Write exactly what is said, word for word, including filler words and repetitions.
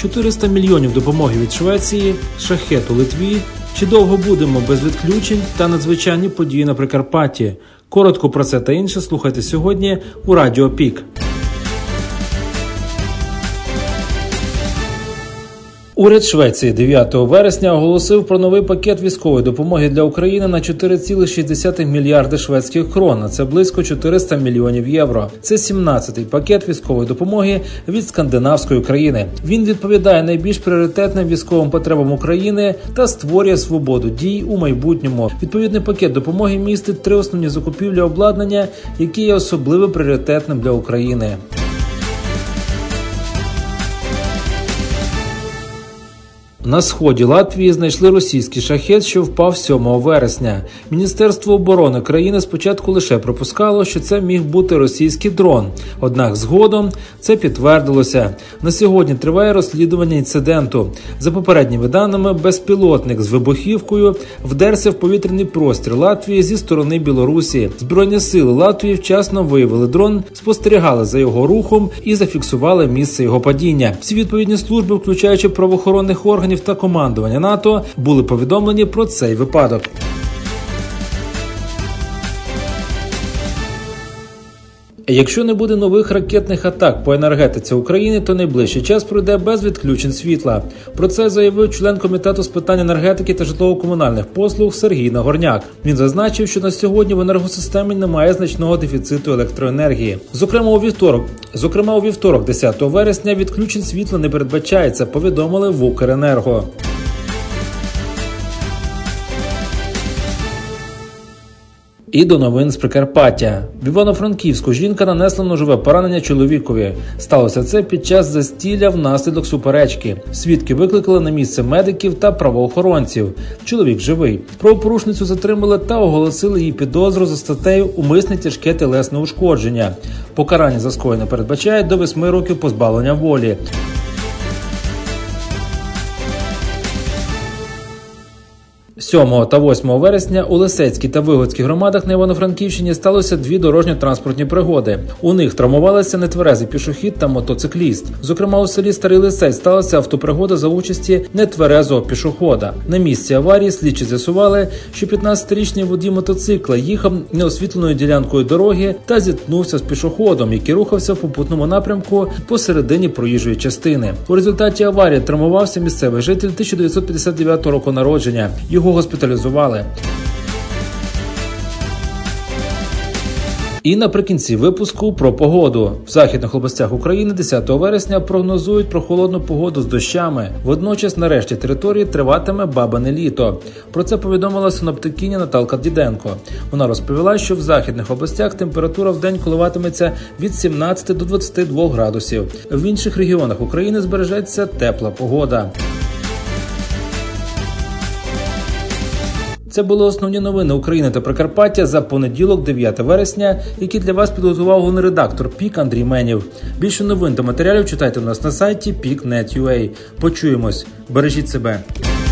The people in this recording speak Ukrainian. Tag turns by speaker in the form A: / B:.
A: чотириста мільйонів допомоги від Швеції, шахет у Литві, чи довго будемо без відключень та надзвичайні події на Прикарпатті. Коротко про це та інше слухайте сьогодні у Радіо Пік. Уряд Швеції дев'ятого вересня оголосив про новий пакет військової допомоги для України на чотири цілих шість десятих мільярди шведських крон, це близько чотириста мільйонів євро. Це сімнадцятий пакет військової допомоги від скандинавської країни. Він відповідає найбільш пріоритетним військовим потребам України та створює свободу дій у майбутньому. Відповідний пакет допомоги містить три основні закупівлі обладнання, які є особливо пріоритетним для України. На сході Латвії знайшли російський шахет, що впав сьомого вересня. Міністерство оборони країни спочатку лише припускало, що це міг бути російський дрон. Однак згодом це підтвердилося. На сьогодні триває розслідування інциденту. За попередніми даними, безпілотник з вибухівкою вдерся в повітряний простір Латвії зі сторони Білорусі. Збройні сили Латвії вчасно виявили дрон, спостерігали за його рухом і зафіксували місце його падіння. Всі відповідні служби, включаючи правоохоронних органів та командування НАТО, були повідомлені про цей випадок. Якщо не буде нових ракетних атак по енергетиці України, то найближчий час пройде без відключень світла. Про це заявив член Комітету з питань енергетики та житлово-комунальних послуг Сергій Нагорняк. Він зазначив, що на сьогодні в енергосистемі немає значного дефіциту електроенергії. Зокрема, у вівторок, зокрема, у вівторок, десятого вересня, відключень світла не передбачається, повідомили в Укренерго. І до новин з Прикарпаття. В Івано-Франківську жінка нанесла ножове поранення чоловікові. Сталося це під час застілля внаслідок суперечки. Свідки викликали на місце медиків та правоохоронців. Чоловік живий. Правопорушницю затримали та оголосили їй підозру за статтею «Умисне тяжке тілесне ушкодження». Покарання за скоєне передбачає до восьми років позбавлення волі. сьомого та восьмого вересня у Лисецькій та Вигодській громадах на Івано-Франківщині сталося дві дорожньо-транспортні пригоди. У них травмувалися нетверезий пішохід та мотоцикліст. Зокрема, у селі Старий Лисець сталася автопригода за участі нетверезого пішохода. На місці аварії слідчі з'ясували, що п'ятнадцятирічний водій мотоцикла їхав неосвітленою ділянкою дороги та зіткнувся з пішоходом, який рухався в попутному напрямку посередині проїжджої частини. У результаті аварії травмувався місцевий житель тисяча дев'ятсот п'ятдесят дев'ятого року народження. Його госпіталізували. І наприкінці випуску про погоду. В західних областях України десятого вересня прогнозують прохолодну погоду з дощами. Водночас на решті території триватиме бабине літо. Про це повідомила синоптикиня Наталка Діденко. Вона розповіла, що в західних областях температура в день коливатиметься від сімнадцяти до двадцяти двох градусів. В інших регіонах України збережеться тепла погода. Це були основні новини України та Прикарпаття за понеділок, дев'ятого вересня, які для вас підготував головний редактор Пік Андрій Менів. Більше новин та матеріалів читайте у нас на сайті пік крапка нет крапка ю а. Почуємось. Бережіть себе.